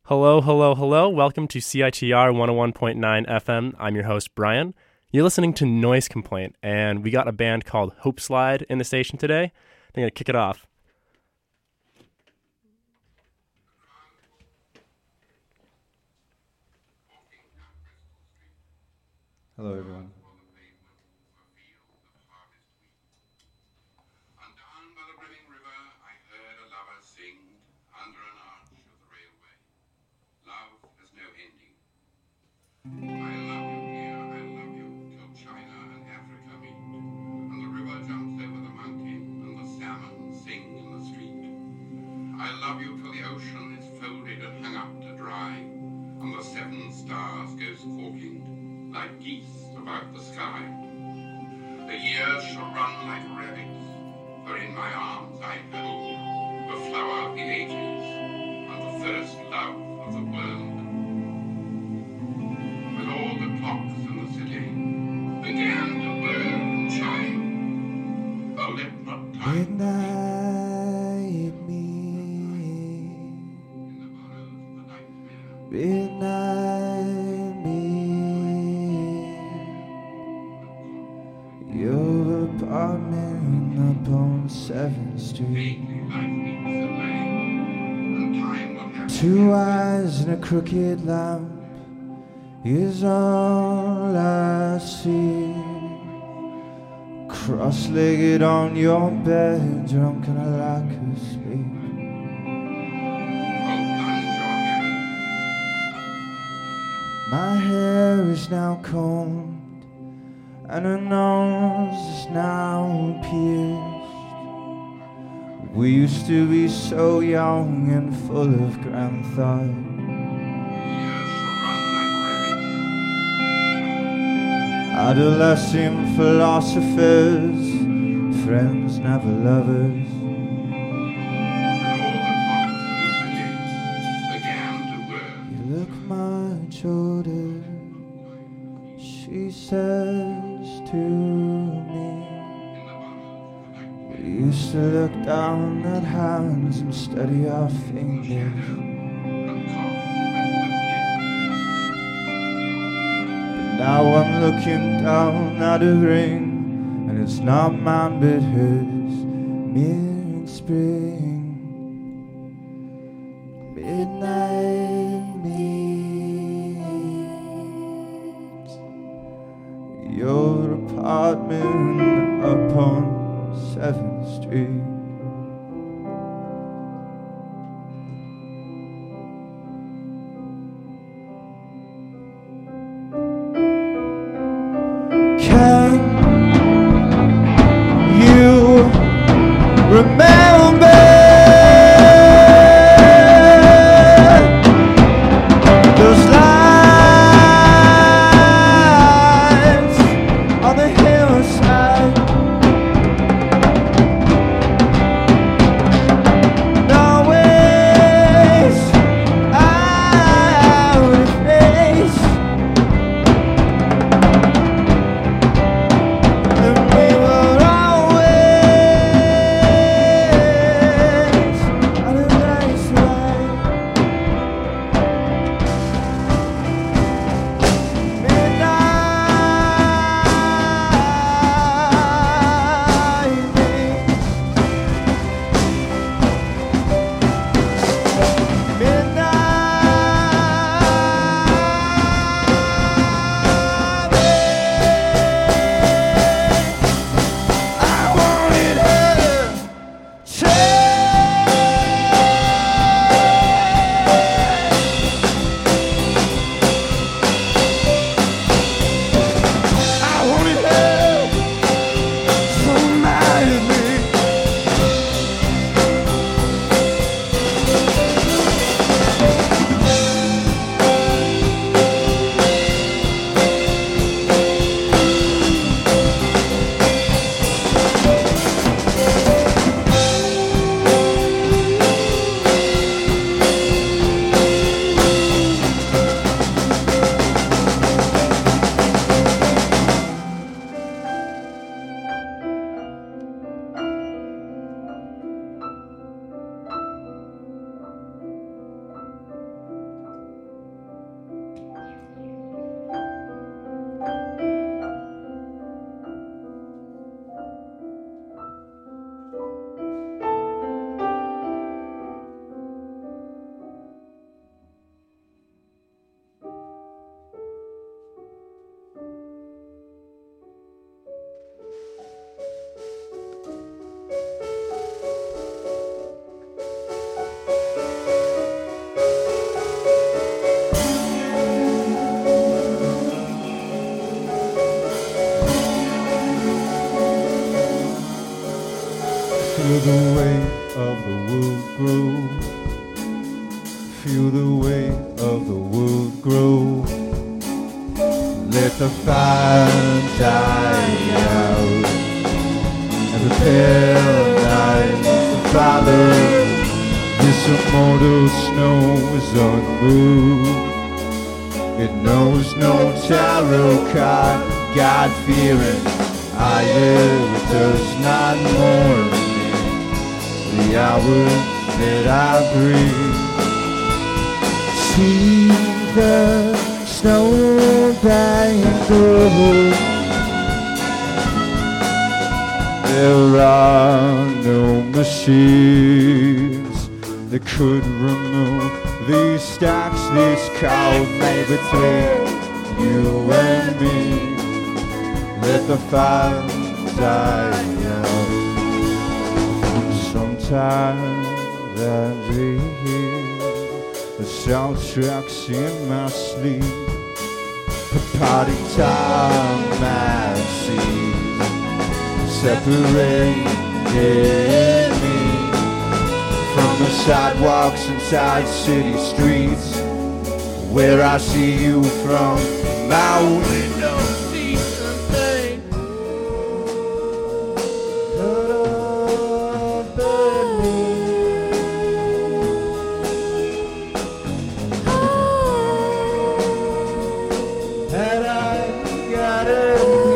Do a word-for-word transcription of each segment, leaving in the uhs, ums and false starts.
Hello, hello, hello. Welcome to C I T R one oh one point nine F M. I'm your host, Brian. You're listening to Noise Complaint, and we got a band called Hope Slide in the station today. I'm going to kick it off. Hello, everyone. I love you till the ocean is folded and hung up to dry, and the seven stars go squawking like geese about the sky. The years shall run like rabbits, for in my arms I hold the flower of the ages and the first love of the world. When all the clocks in the city began to whir and chime, oh, let not time Midnight me, midnight me, your apartment upon seventh Street. Two eyes and a crooked lamp is all I see. Cross-legged on your bed, drunk and a lack of sleep. My hair is now combed, and her nose is now pierced. We used to be so young and full of grand thought. Adolescent philosophers, friends, never lovers. You look much older, she says to me. We used to look down at hands and study our fingers. Now I'm looking down at a ring, and it's not mine but hers. Mid-spring, midnight meets your apartment upon seventh Street. Can you remember those lights on the hillside? Always out of face. And we were always the world grow. Feel the weight of the world grow. Let the fire die out. And the pale night, the father, this immortal snow is unmoved. It knows no tarot card, God-fearing. I live, it does not mourn me. The hours that I breathe. See the snowbank. There are no machines that could remove these stacks, this cold made between you and me. Let the fire die out. Sometimes I hear the soundtracks in my sleep. The party time maxis separating me from the sidewalks inside city streets, where I see you from my window seat and think, could have been me. Had I got it.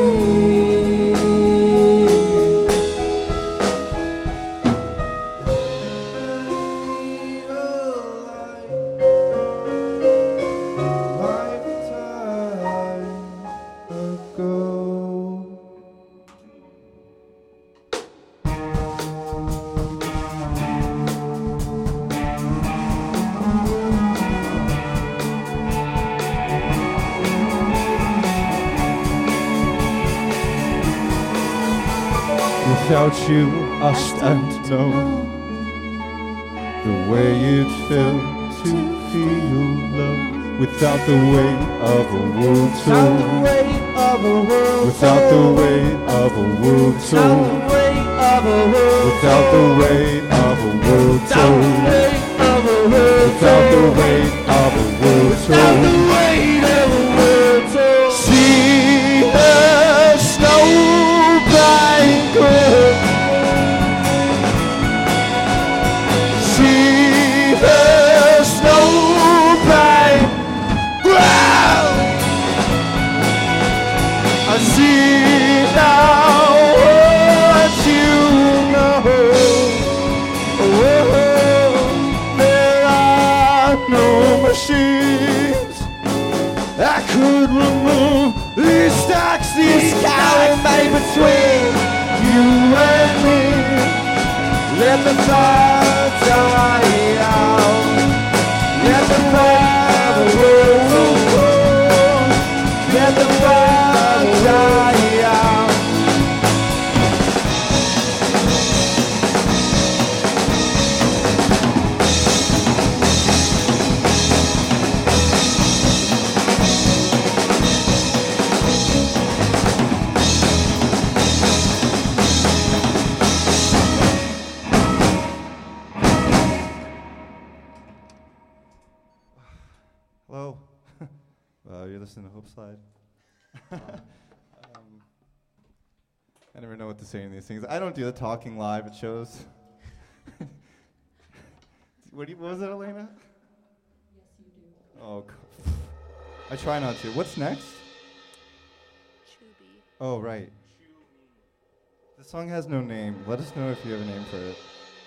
Without you, I stand alone. The way it felt to feel love. Without the weight of a world told. Without the weight of a world told. Without the weight of a world told. Without the weight of a world told. See the snowbank. See the snowbank ground. I see now what you know. Oh, there are no machines that could remove these stacks, these cows made between you and me. Let the fire die out. Let the fire roll. Let the fire die out. Hello. Uh, you're listening to Hope Slide. um, I never know what to say in these things. I don't do the talking live at shows. what, do you, what was it, Elena? Yes, you do. Oh, c- I try not to. What's next? Chubby. Oh, right. The song has no name. Let us know if you have a name for it.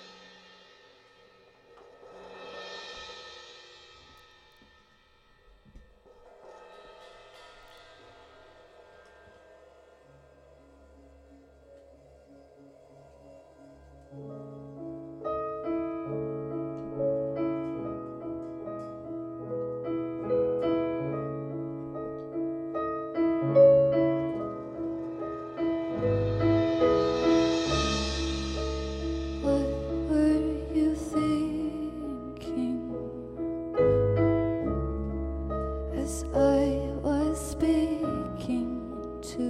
What were you thinking as I was speaking to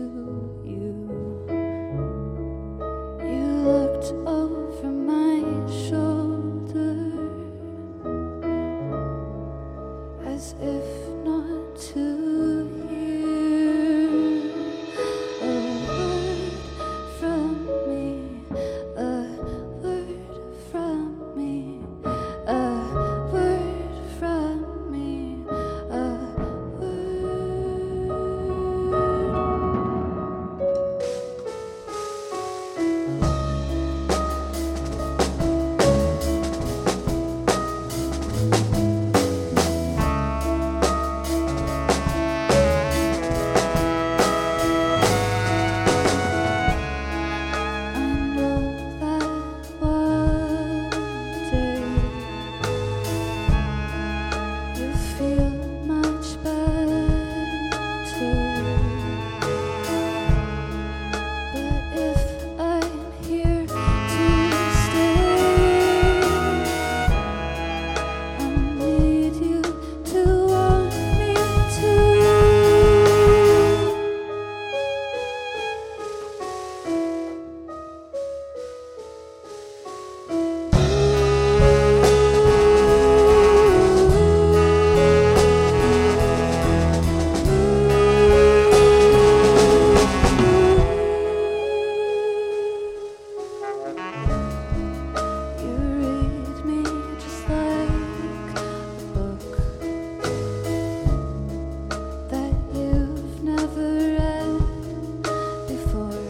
you? You looked over my shoulder. as if not to hear a word from me, a word from me, a word from me, a word. I know that one day you'll feel much better. But if I'm here to stay, I'll need you to want me to. You read me just like a book that you've never read before,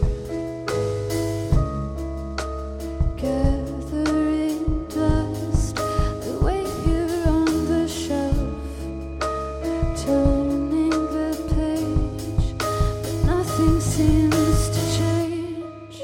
gathering dust the way here on the shelf, turning the page, but nothing seems to change.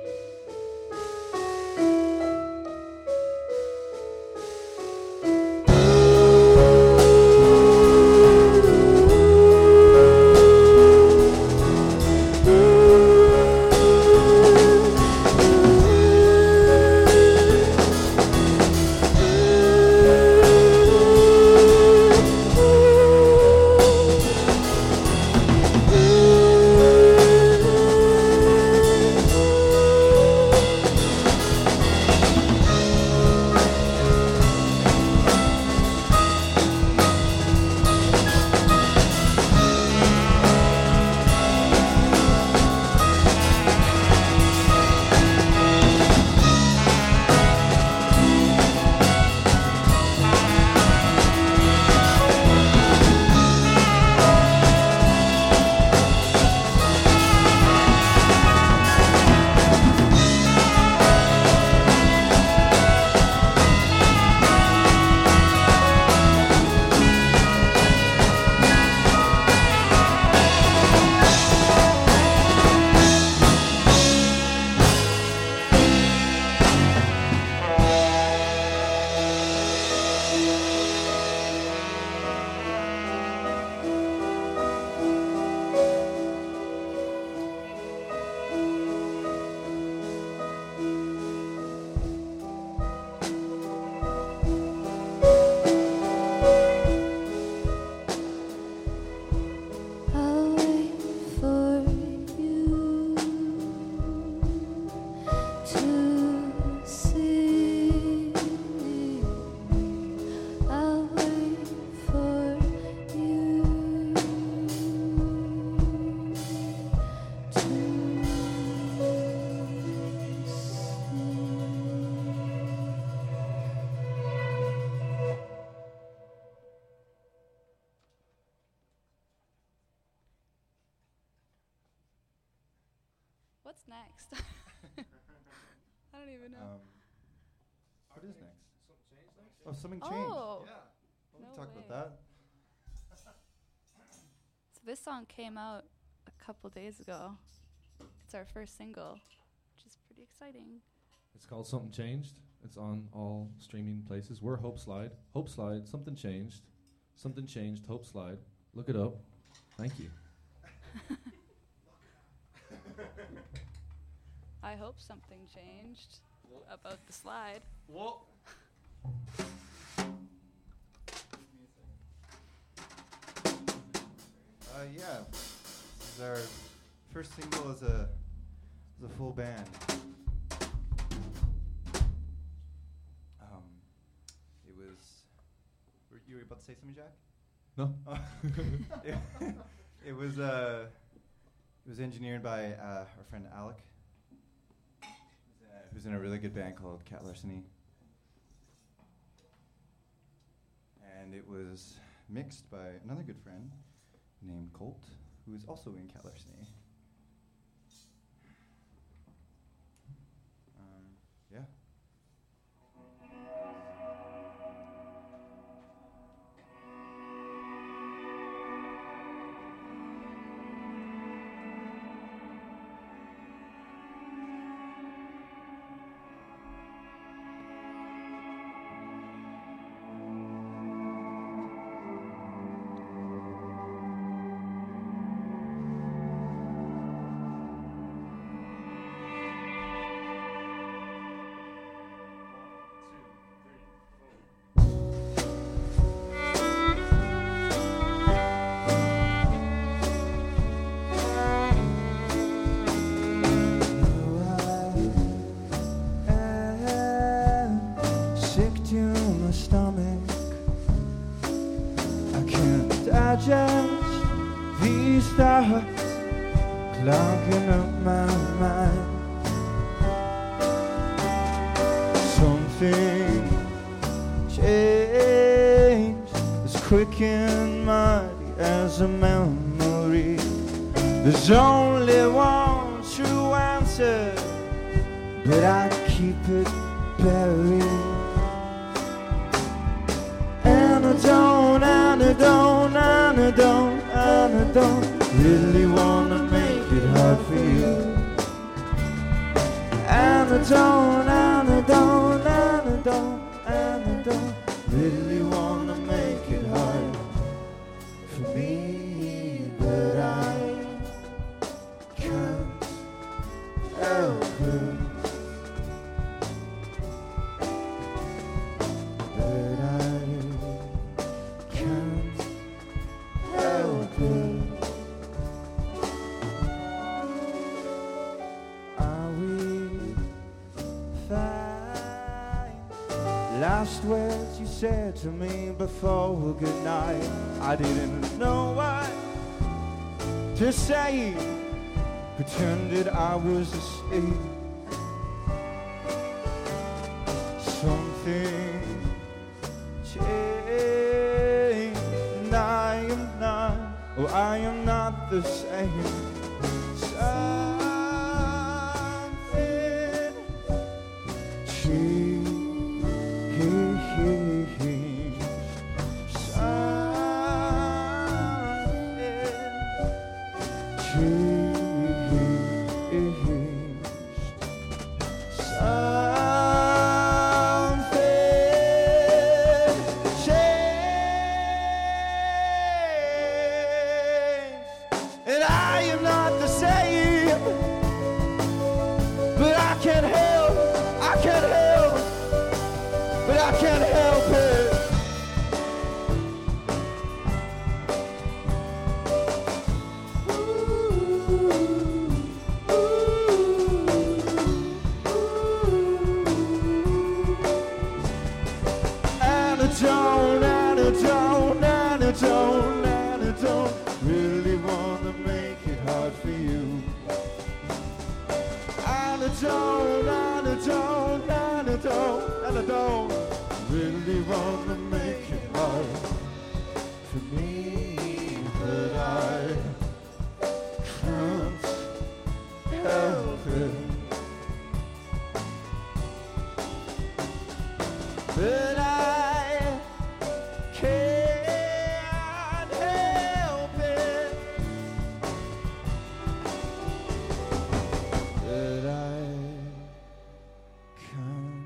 I'll wait for you to see. I'll wait for you to see. What's next? I don't even know. Um, what is next? Oh, something changed. Oh, Yeah. Well, we no talk way. about that. So this song came out a couple days ago. It's our first single, which is pretty exciting. It's called Something Changed. It's on all streaming places. We're Hope Slide. Hope Slide, Something Changed. Something Changed, Hope Slide. Look it up. Thank you. I hope something changed about the slide. Whoa. Uh, yeah. This is our first single as a as a full band. Um, it was. Were you were about to say something, Jack? No. it, it was uh, it was engineered by uh, our friend Alec, who's in, a, who's in a really good band called Cat Larceny, and it was mixed by another good friend named Colt, who is also in Cat Larceny. Um, yeah. Digest these thoughts clogging up my mind. Something changed, as quick and mighty as a memory. There's only one true answer, but I keep it buried. And I don't, and I don't, and I don't, and I don't really wanna make it hard for you. And I don't, and I don't, and I don't, and I don't really wanna make it hard for me, but I can't help it. But I can't help it. Are we fine? Last words you said to me before goodnight, I didn't know what to say. Pretended I was asleep. Something changed, and I am not, oh, I am not the same. Something changed,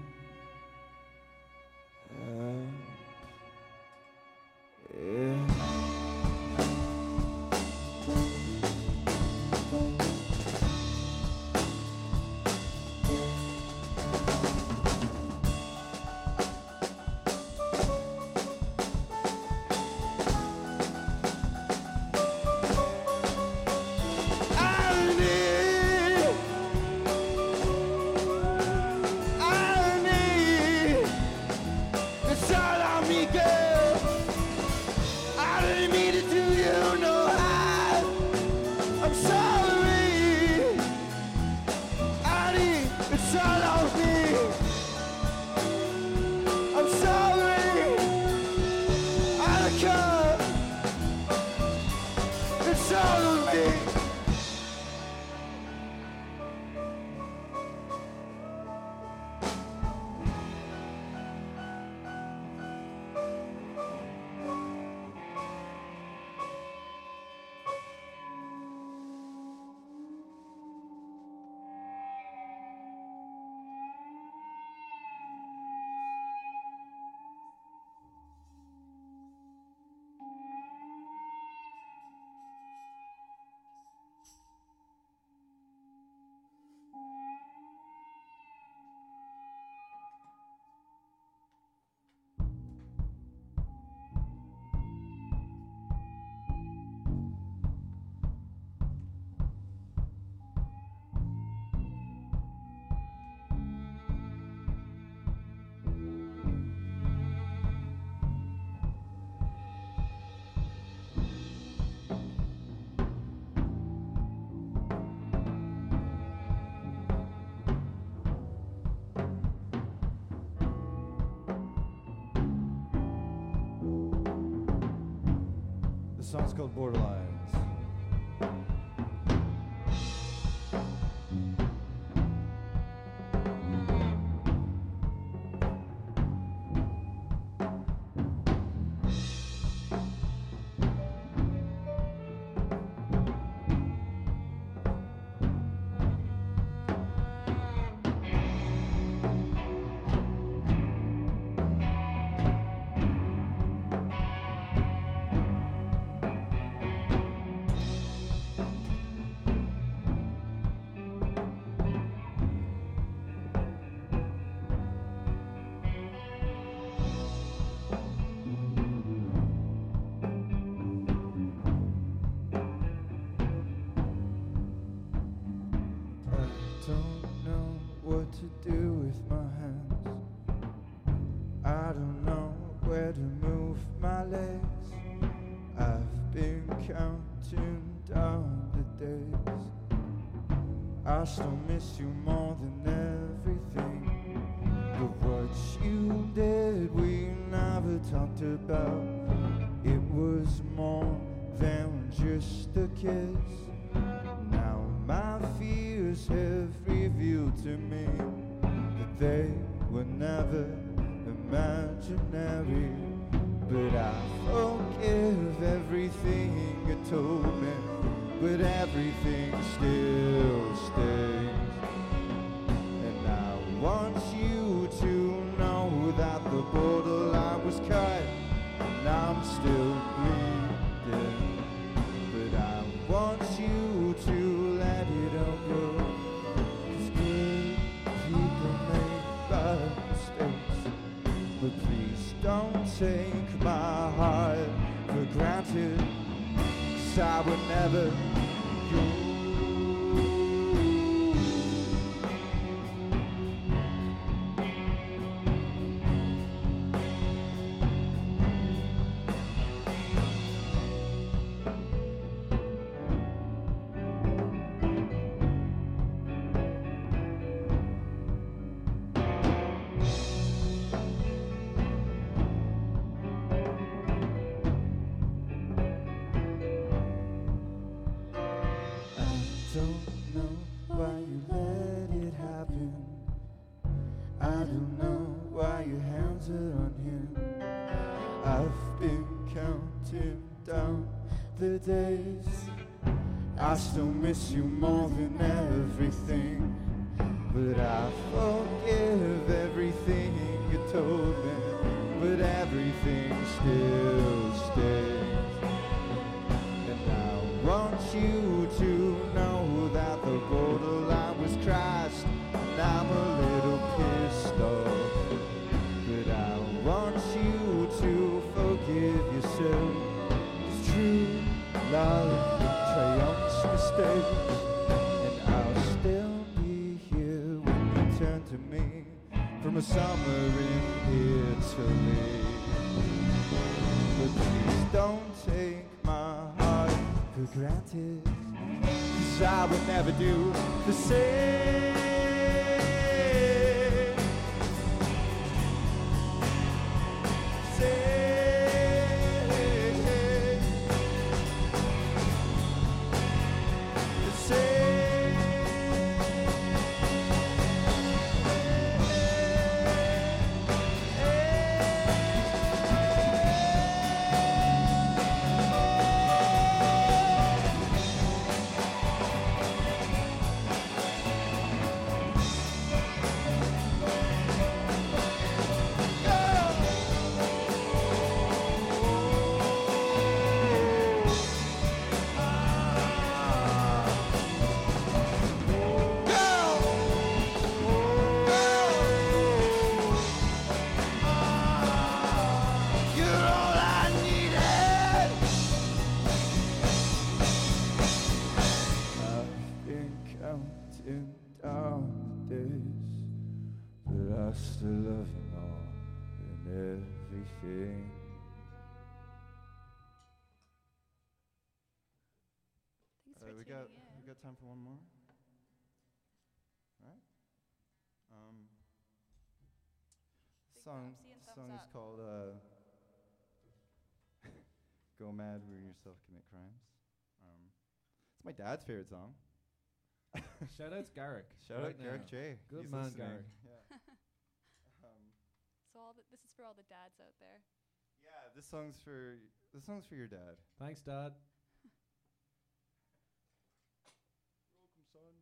yeah. stay. The song's called Borderlines. Don't know what to do with my hands. I don't know where to move my legs. I've been counting down the days. I still miss you more than everything. But what you did we never talked about. It was more than just a kiss. Now my fears have revealed to me that they were never imaginary. But I forgive everything you told me, but everything still stays. And I want you to know that the borderline was cut, and I'm still bleeding. But I want you to let it all go, 'cause good people make bad mistakes. But please don't take my heart for granted, 'cause I would never go. Don't know why you let it happen. I don't know why your hands are on him. I've been counting down the days. I still miss you more than everything. But I forgive everything you told me, but everything still stays. And I want you to know that the borderline was crossed, and I'm a little pissed off. But I want you to forgive yourself, 'cause true love triumphs mistakes. And I'll still be here when you turn to me from a summer in Italy. But please don't take my heart for granted, 'cause I would never do the same. Same. down days, but I still love you more than everything. Thanks Uh, for we tuning got in. we got time for one more, right? Um, Big song thumbs, seeing thumbs song is up. called uh, "Go Mad, Ruin Yourself, Commit Crimes." Um, it's my dad's favorite song. Shout out to Garrick. Shout right out Garrick now. J. Good He's man, listening. Garrick. Yeah. um, So all the, this is for all the dads out there. yeah, this song's for this song's for your dad. Thanks, Dad. Welcome, son.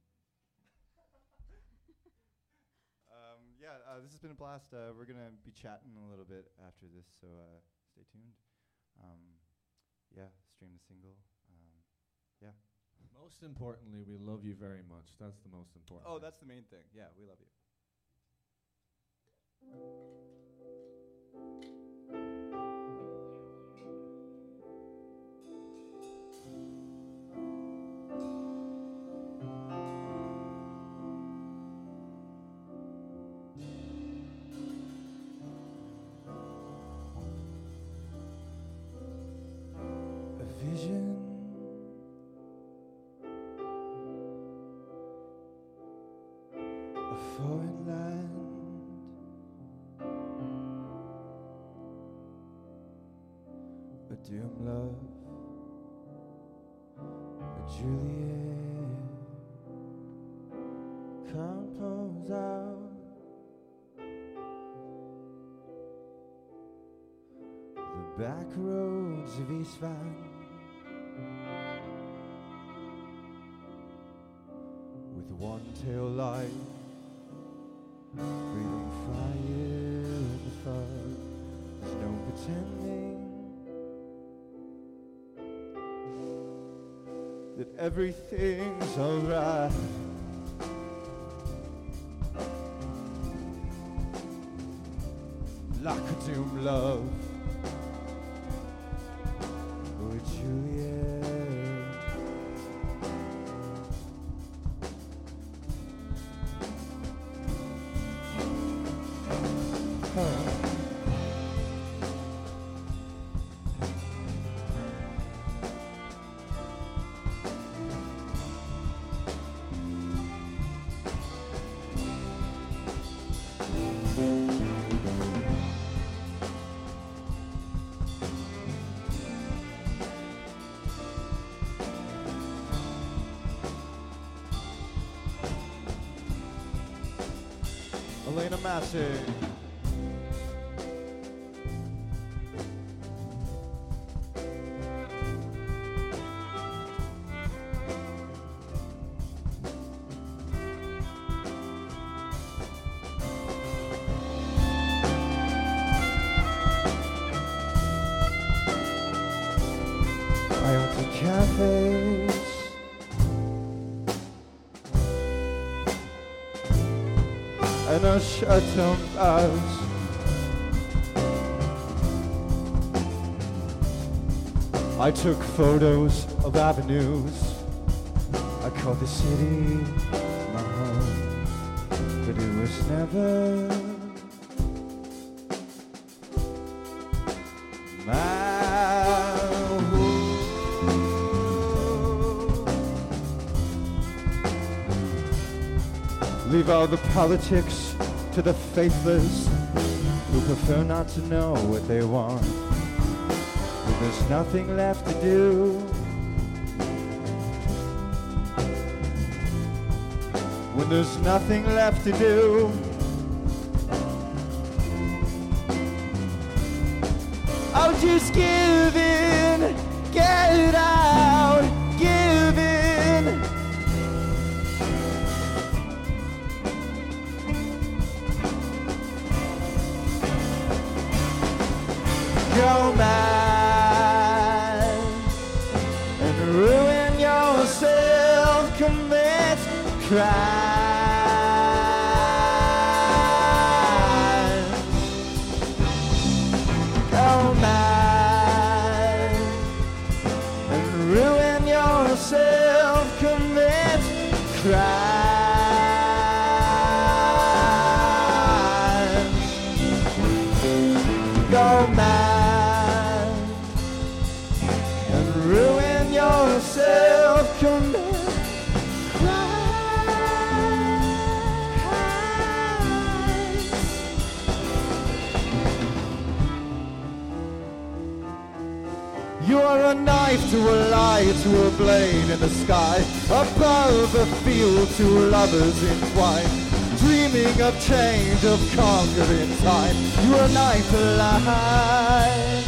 um, yeah, uh, this has been a blast. Uh, we're gonna be chatting a little bit after this, so uh, stay tuned. Um, yeah, stream the single. Um, yeah. Most importantly, we love you very much. That's the most important. Oh, thing. that's the main thing. Yeah, we love you. A vision, a foreign land, a dim love, a Juliet compose out the back roads of East Van. With one tail light, breathing fire in the fog. There's no pretending that everything's alright. Like a doomed love with Juliet. Elena Massey. I open cafes, and I shut down bars. I took photos of avenues. I called the city my home, but it was never my home. Leave all the politics to the faithless who prefer not to know what they want. When there's nothing left to do, when there's nothing left to do, I'll just give in, get out, give in. Go mad and ruin yourself, commit crimes. Go mad and ruin yourself, commit crimes. yourself condemned. You are a knife to a lie, to a blade in the sky, above a field, two lovers entwined, dreaming of change, of conquering time. You are a knife alive.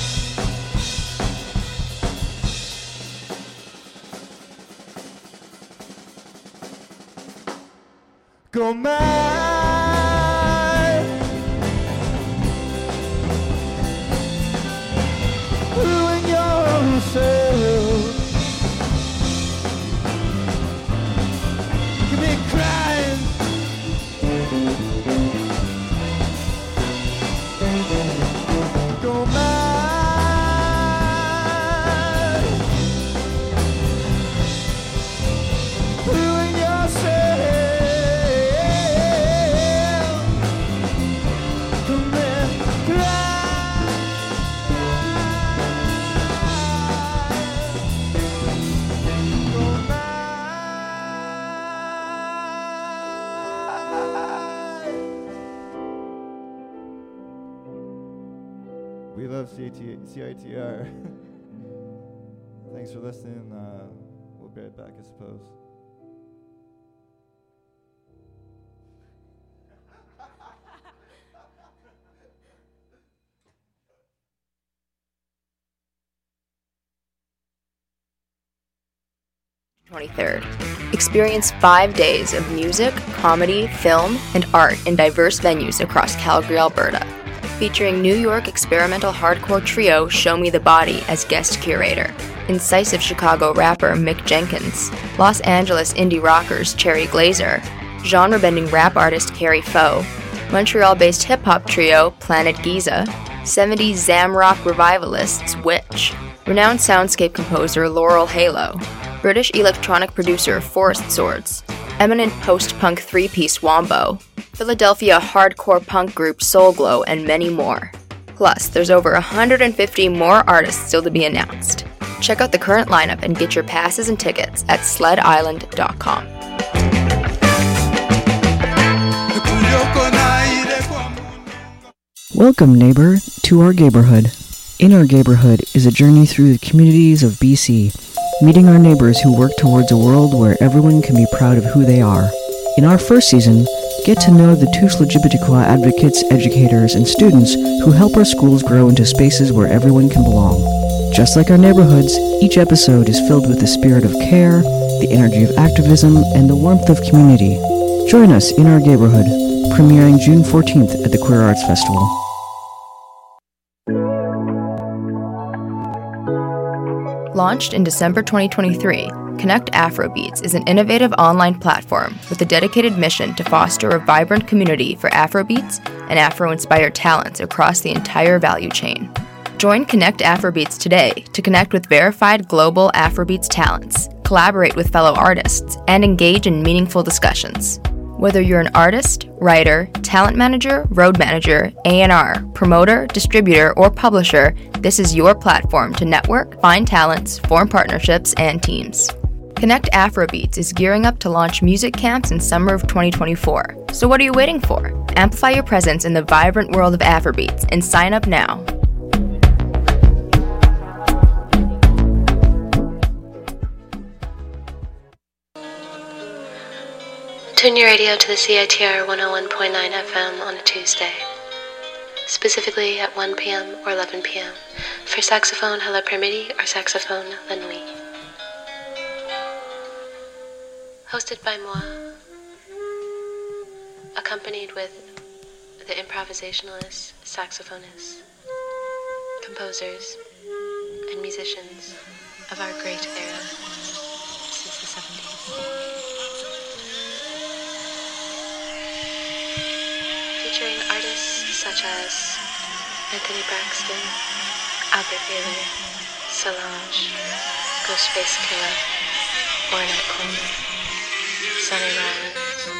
Go mad, ruin yourself. You can be crying, go mad, ruin yourself. We love C I T R. Thanks for listening. Uh, we'll be right back, I suppose. twenty-third. Experience five days of music, comedy, film, and art in diverse venues across Calgary, Alberta. Featuring New York experimental hardcore trio Show Me the Body as guest curator, incisive Chicago rapper Mick Jenkins, Los Angeles indie rockers Cherry Glazer, genre-bending rap artist Carrie Foe, Montreal-based hip-hop trio Planet Giza, seventies Zam rock revivalists Witch, renowned soundscape composer Laurel Halo, British electronic producer Forest Swords, eminent post-punk three-piece Wombo, Philadelphia hardcore punk group Soulglow, and many more. Plus, there's over one hundred fifty more artists still to be announced. Check out the current lineup and get your passes and tickets at sled island dot com. Welcome, neighbor, to our neighborhood. In our neighborhood is a journey through the communities of B C, meeting our neighbors who work towards a world where everyone can be proud of who they are. In our first season, get to know the Tous L G B T Q advocates, educators, and students who help our schools grow into spaces where everyone can belong. Just like our neighborhoods, each episode is filled with the spirit of care, the energy of activism, and the warmth of community. Join us in our neighborhood, premiering June fourteenth at the Queer Arts Festival. Launched in December twenty twenty-three, Connect Afrobeats is an innovative online platform with a dedicated mission to foster a vibrant community for Afrobeats and Afro-inspired talents across the entire value chain. Join Connect Afrobeats today to connect with verified global Afrobeats talents, collaborate with fellow artists, and engage in meaningful discussions. Whether you're an artist, writer, talent manager, road manager, A and R, promoter, distributor, or publisher, this is your platform to network, find talents, form partnerships, and teams. Connect Afrobeats is gearing up to launch music camps in summer of twenty twenty-four. So what are you waiting for? Amplify your presence in the vibrant world of Afrobeats and sign up now. Tune your radio to the C I T R one oh one point nine F M on a Tuesday, specifically at one p.m. or eleven p.m. for saxophone à la Permiti or saxophone la nuit. Hosted by moi, accompanied with the improvisationalists, saxophonists, composers, and musicians of our great era since the seventies. Featuring artists such as Anthony Braxton, Albert Bailey, Solange, Ghostface Killah, Ornette Coleman, Sonny Rollins.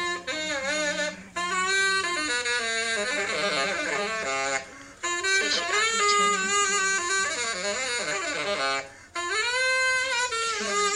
So you should probably tune in if you want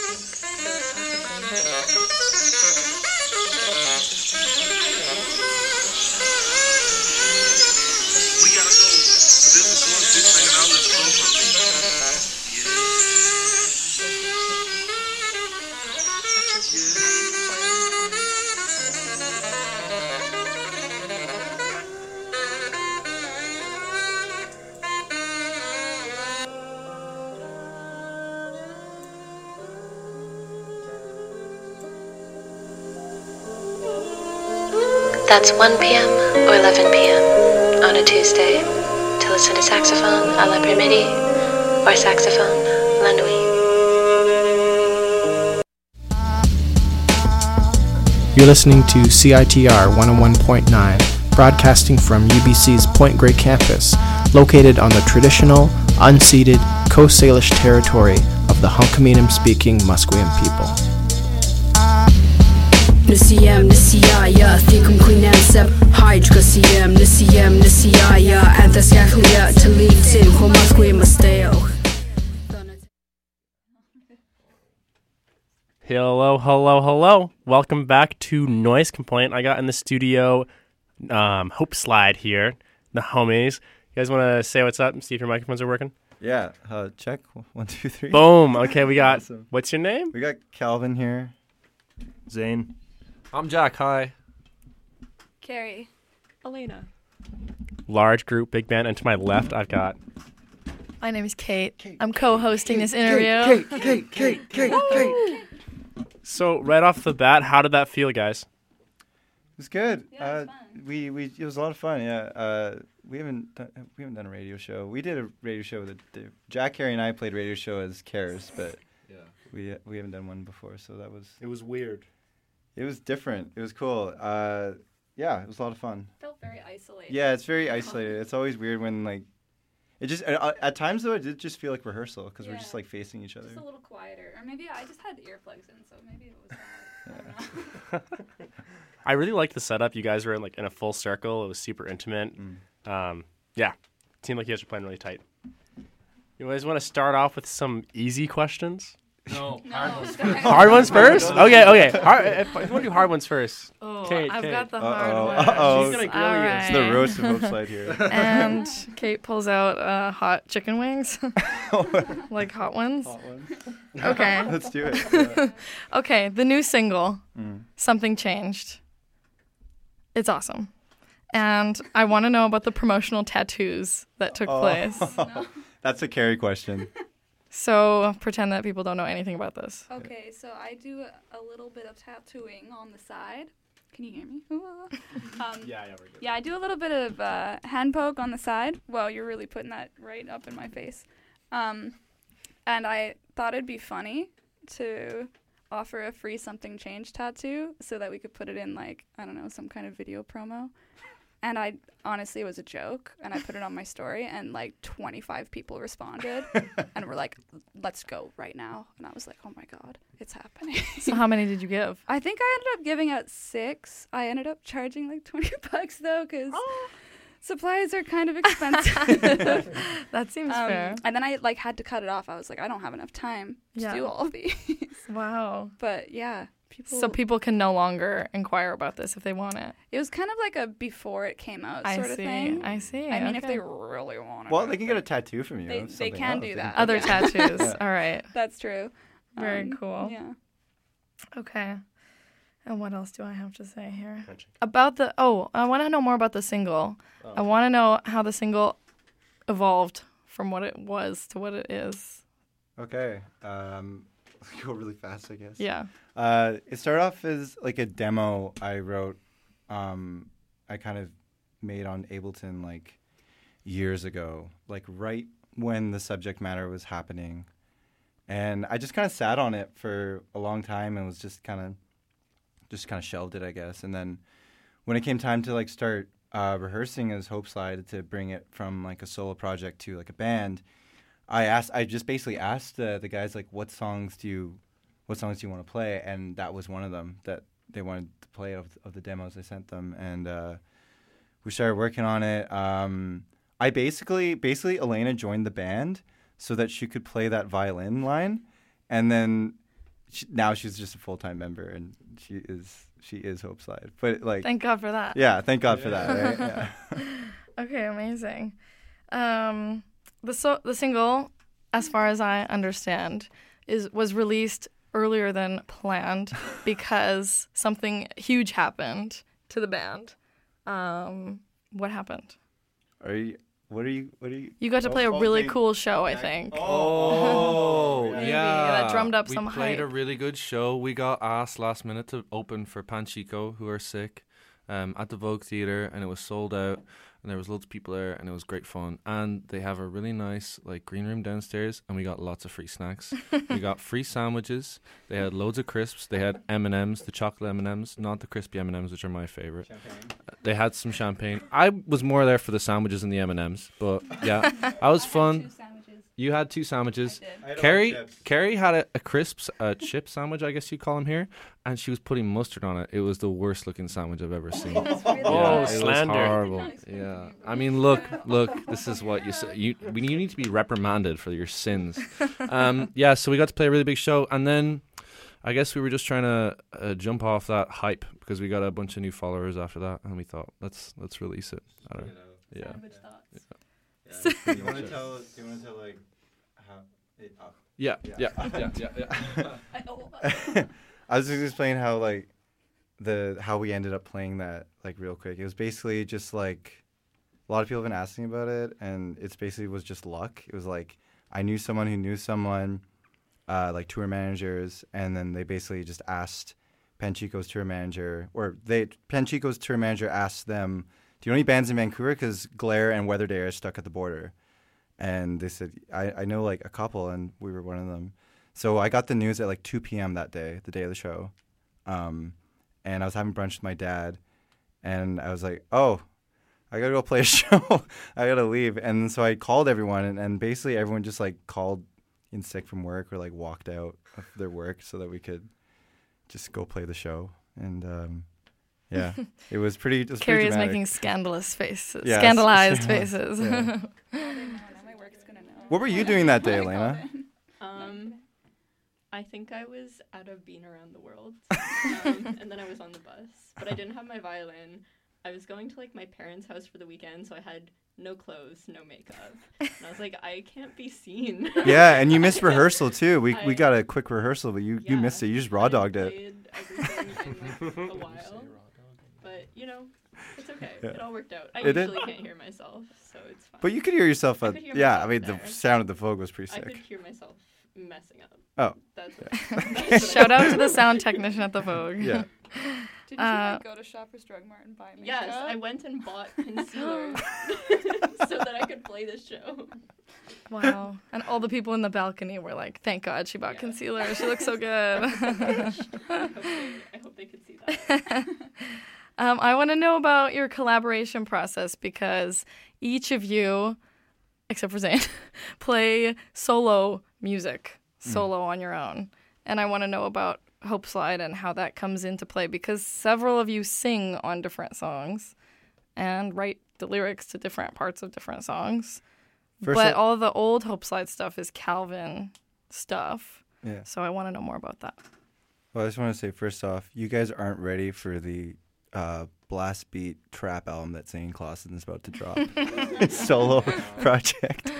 That's one p.m. or eleven p.m. on a Tuesday to listen to Saxophone à l'après-midi or Saxophone la nuit. You're listening to C I T R one oh one point nine, broadcasting from U B C's Point Grey campus, located on the traditional, unceded Coast Salish territory of the Hunkaminam-speaking Musqueam people. Nisiyam nisiyaya thikum quinansab hydra siyam nisiyam nisiyaya anthascaclia talitin homasque masteo. Hello, hello, hello. Welcome back to Noise Complaint. I got in the studio um, Hope Slide here, the homies. You guys want to say what's up and see if your microphones are working? Yeah, uh, check. One, two, three. Boom. Okay, we got, Awesome. What's your name? We got Calvin here. Zane. I'm Jack. Hi. Carrie. Elena. Large group, big band. And to my left, I've got... My name is Kate. Kate I'm co-hosting Kate, this interview. Kate, Kate, Kate, Kate, Kate, Kate. So, right off the bat, how did that feel, guys? It was good. Yeah, uh, it was fun. we we it was a lot of fun. Yeah. Uh, we haven't done, we haven't done a radio show. We did a radio show with a, Jack, Carrie, and I played radio show as Cares, but Yeah. we we haven't done one before. So that was It was weird. it was different. It was cool. Uh, yeah, it was a lot of fun. Felt very isolated. Yeah, it's very isolated. It's always weird when like it just uh, at times though it did just feel like rehearsal because we're Yeah. just like facing each other. Just a little quieter. Or maybe I just had the earplugs in, so maybe it was that. I don't know. I really liked the setup. You guys were in, like in a full circle. It was super intimate. Mm. Um, yeah, it seemed like you guys were playing really tight. You guys want to start off with some easy questions? No, No, hard ones. don't. Hard ones first? Okay, okay. Hard, if, if you want to do hard ones first. Oh, Kate, I've Kate. got the hard Uh-oh, one. uh-oh. She's gonna grill All you. right. It's the roast of Hope Slide here. And Kate pulls out uh, hot chicken wings, like hot ones. Hot one. Okay. Let's do it. Yeah. Okay, the new single, Mm. Something Changed. It's awesome. And I want to know about the promotional tattoos that took Oh. place. That's a Carrie question. So pretend that people don't know anything about this. Okay, so I do a, a little bit of tattooing on the side. Can you hear me? um, Yeah, yeah, we're good. Yeah, I do a little bit of uh, hand poke on the side. Well, you're really putting that right up in my face. Um, and I thought it'd be funny to offer a free Something Changed tattoo so that we could put it in, like, I don't know, some kind of video promo. And I honestly, it was a joke, and I put it on my story, and like twenty-five people responded, and were like, "Let's go right now." And I was like, "Oh my god, it's happening!" So how many did you give? I think I ended up giving out six. I ended up charging like twenty bucks though, because supplies are kind of expensive. That seems Um, fair. And then I like had to cut it off. I was like, I don't have enough time to Yeah. do all of these. Wow. But yeah, people. So people can no longer inquire about this if they want it. It was kind of like a before it came out I sort of see. thing. I see. I mean, if okay. they really want it. Well, they can get a tattoo from you. They- of they something can else. do They that. Other Yeah. tattoos. Yeah. All right. That's true. Very Um, cool. Yeah. Okay. And what else do I have to say here? Gotcha. About the oh, I want to know more about the single. Oh. I want to know how the single evolved from what it was to what it is. Okay. Um, go really fast, I guess. Yeah. Uh, it started off as like a demo I wrote. Um, I kind of made on Ableton like years ago, like right when the subject matter was happening, and I just kind of sat on it for a long time and was just kind of, just kind of shelved it, I guess. And then when it came time to like start uh, rehearsing as Hope Slide to bring it from like a solo project to like a band, I asked, I just basically asked uh, the guys like, what songs do you, what songs do you want to play? And that was one of them that they wanted to play of, of the demos I sent them. And uh, we started working on it. Um, I basically, basically Elena joined the band so that she could play that violin line. And then she, now she's just a full-time member and she is, she is Hope Slide. But like, Thank God for that. yeah, thank God for that. Right? Yeah. Okay, amazing. Um, the so the single, as far as I understand, is was released earlier than planned because something huge happened to the band. Um, what happened? Are you? What are you? What are you? You got to play a oh, really they- cool show, I think. Oh, Maybe, yeah. that drummed up we some played a hype. really good show. We got asked last minute to open for Panchico, who are sick. um, at the Vogue Theatre, and it was sold out. And there was loads of people there, and it was great fun. And they have a really nice like green room downstairs, and we got lots of free snacks. We got free sandwiches. They had loads of crisps. They had M and M's, the chocolate M and M's, not the crispy M and M's, which are my favorite. Champagne. Uh, they had some champagne. I was more there for the sandwiches and the M and M's, but yeah, that was fun. You had two sandwiches. I did. Carrie, I had Carrie had a, a crisps, a chip sandwich, I guess you call them here, and she was putting mustard on it. It was the worst looking sandwich I've ever seen. Really yeah, oh, it slander! was horrible. Yeah, I mean, look, look. This is what you say. You, we, you need to be reprimanded for your sins. Um, yeah, so we got to play a really big show, and then I guess we were just trying to uh, jump off that hype because we got a bunch of new followers after that, and we thought let's let's release it. I don't know. Yeah. Yeah. Yeah. Do you want to tell? Do you want to tell like? It, uh, yeah, yeah, yeah, yeah, yeah. I was just explaining how like the how we ended up playing that like real quick. It was basically just like a lot of people have been asking about it, and it's basically was just luck. It was like I knew someone who knew someone, uh, like tour managers, and then they basically just asked Panchico's tour manager, or they Panchico's tour manager asked them, "Do you know any bands in Vancouver? Because Glare and Weather Day are stuck at the border." And they said, I, I know like a couple, and we were one of them. So I got the news at like two p.m. that day, the day of the show. Um, and I was having brunch with my dad, and I was like, oh, I got to go play a show. I got to leave. And so I called everyone, and, and basically everyone just like called in sick from work or like walked out of their work so that we could just go play the show. And um, yeah, it was pretty it was Carrie pretty is dramatic. making scandalous faces, Yeah, scandalized scandalized, faces. yeah. What were you doing that day, Elena? Um, I think I was out of being around the world, um, and then I was on the bus. But I didn't have my violin. I was going to like my parents' house for the weekend, so I had no clothes, no makeup, and I was like, I can't be seen. Yeah, and you missed rehearsal too. We I, we got a quick rehearsal, but you, yeah, you missed it. You just raw dogged it. Played everything in like a while, but you know. It's okay. Yeah. It all worked out. I It did? usually can't hear myself, so it's fine. But you could hear yourself. I At, could hear yeah, I myself mean there. the sound of the Vogue was pretty I sick. could hear myself messing up. Oh. That's Yeah. what, that's what Shout I out to the sound technician at the Vogue. Yeah. Did you Uh, like, go to Shoppers Drug Mart and buy makeup? Yes, I went and bought concealer so that I could play this show. Wow. And all the people in the balcony were like, thank God she bought yeah. concealer. She looks so good. I, hope they, I hope they could see that. um, I want to know about your collaboration process because each of you, except for Zane, play solo music, solo mm. on your own. And I want to know about Hope Slide and how that comes into play because several of you sing on different songs and write the lyrics to different parts of different songs. First but all of the old Hope Slide stuff is Calvin stuff. Yeah. So I want to know more about that. Well, I just want to say, first off, you guys aren't ready for the uh, blast beat trap album that Zane Clausen is about to drop. Solo project.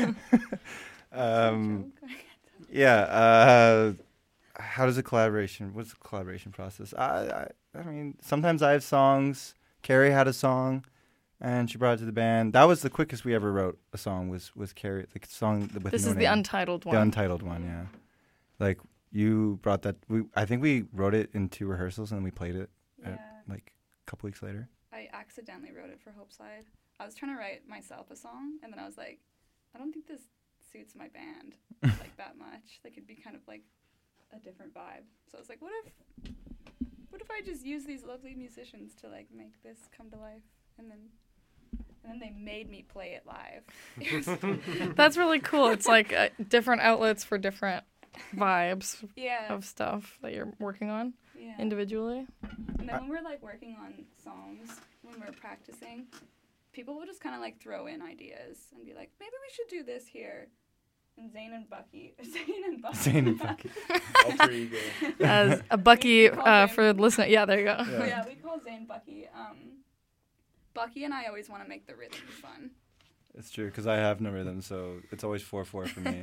um, yeah. Uh, how does a collaboration, what's the collaboration process? I, I, I mean, sometimes I have songs. Carrie had a song. And she brought it to the band. That was the quickest we ever wrote a song. Was was Carrie the song with this no is name. the untitled one. The untitled one, yeah. Like you brought that. We I think we wrote it in two rehearsals and then we played it, yeah. at, like a couple weeks later. I accidentally wrote it for Hope Slide. I was trying to write myself a song, and then I was like, I don't think this suits my band like that much. Like it'd be kind of like a different vibe. So I was like, what if, what if I just use these lovely musicians to like make this come to life, and then. And then they made me play it live. That's really cool. It's like uh, different outlets for different vibes yeah. of stuff that you're working on yeah. individually. And then when we're like working on songs, when we're practicing, people will just kind of like throw in ideas and be like, maybe we should do this here. And Zane and Bucky. Zane and Bucky. Zane and Bucky. Alter ego. As a Bucky uh, for listening. Yeah, there you go. Yeah, yeah we call Zane Bucky. Um, Bucky and I always want to make the rhythms fun. It's true, because I have no rhythm, so it's always four four for me.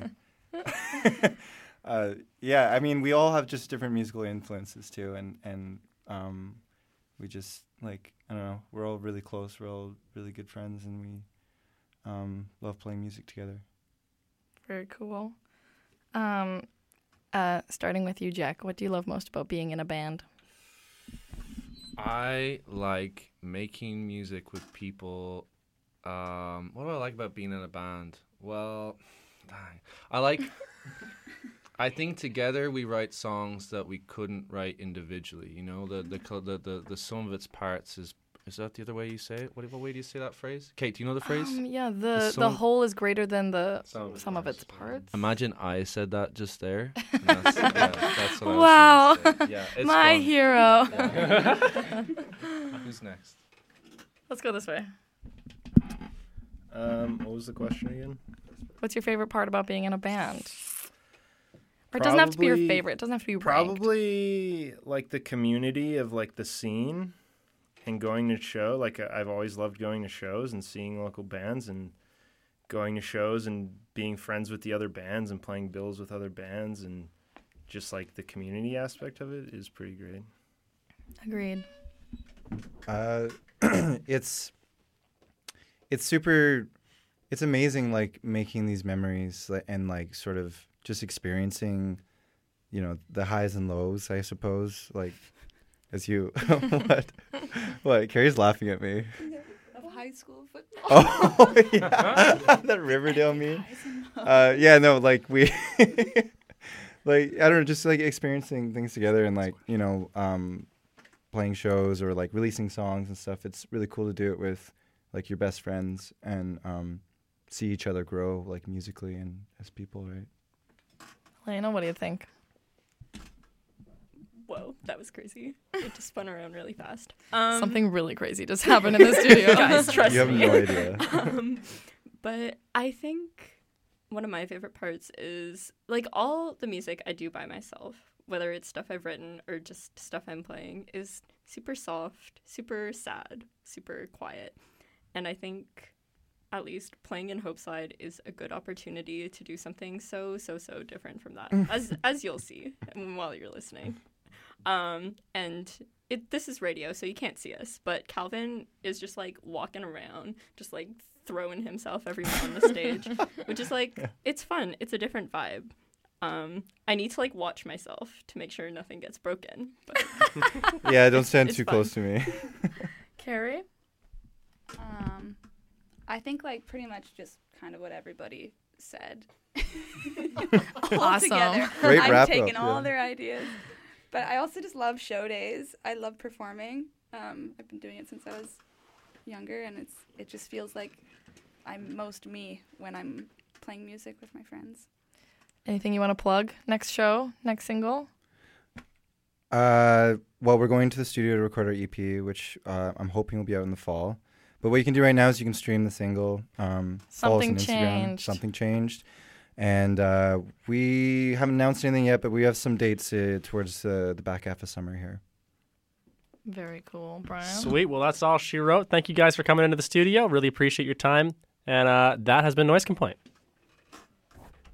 uh, yeah, I mean, we all have just different musical influences, too, and, and um, we just, like, I don't know, we're all really close, we're all really good friends, and we um, love playing music together. Very cool. Um, uh, starting with you, Jack, what do you love most about being in a band? I like making music with people. Um, what do I like about being in a band? Well, I like. I think together we write songs that we couldn't write individually. You know, the the the the, the sum of its parts is. Is that the other way you say it? What, what way do you say that phrase? Kate, do you know the phrase? Um, yeah, the The the, sum- whole is greater than the Sum sum, of of its parts. Imagine I said that just there. And That's, yeah, that's what Wow. I was trying to say. Yeah, it's My fun. hero. Yeah. Who's next? Let's go this way. Um, what was the question again? What's your favorite part about being in a band? Or it doesn't have to be your Probably- favorite. It doesn't have to be ranked. Probably like the community of like the scene and going to show. Like I- I've always loved going to shows and seeing local bands and going to shows and being friends with the other bands and playing bills with other bands and just like the community aspect of it is pretty great. Agreed. Uh, it's it's super. It's amazing, like making these memories like, and like sort of just experiencing, you know, the highs and lows. I suppose, like as you what what Carrie's laughing at me. Of high school football. Oh yeah, that Riverdale meme. Uh, yeah, no, like we, like I don't know, just like experiencing things together and like you know, um, playing shows or like releasing songs and stuff. It's really cool to do it with like your best friends and um, see each other grow like musically and as people, right? Lena, what do you think? Whoa, that was crazy. It just spun around really fast. Um, Something really crazy just happened in the studio. Guys, trust You have me. no idea. um, but I think one of my favorite parts is like all the music I do by myself, whether it's stuff I've written or just stuff I'm playing, is super soft, super sad, super quiet. And I think at least playing in Hopeslide is a good opportunity to do something so, so, so different from that, as as you'll see while you're listening. Um, and it this is radio, so you can't see us, but Calvin is just like walking around, just like throwing himself everywhere on the stage, which is like, it's fun. It's a different vibe. Um, I need to like watch myself to make sure nothing gets broken. But Yeah, don't stand it's too fun. close to me. Carrie? Um, I think like pretty much just kind of what everybody said. all Awesome. together. Great I'm wrap taking up, all yeah. their ideas. But I also just love show days. I love performing. Um, I've been doing it since I was younger, and it's it just feels like I'm most me when I'm playing music with my friends. Anything you want to plug? Next show? Next single? Uh, well, we're going to the studio to record our E P, which uh, I'm hoping will be out in the fall. But what you can do right now is you can stream the single. Um, follow us Something on Instagram. Changed. Something changed. And uh, we haven't announced anything yet, but we have some dates uh, towards uh, the back half of summer here. Very cool, Brian. Sweet. Well, that's all she wrote. Thank you guys for coming into the studio. Really appreciate your time. And uh, that has been Noise Complaint.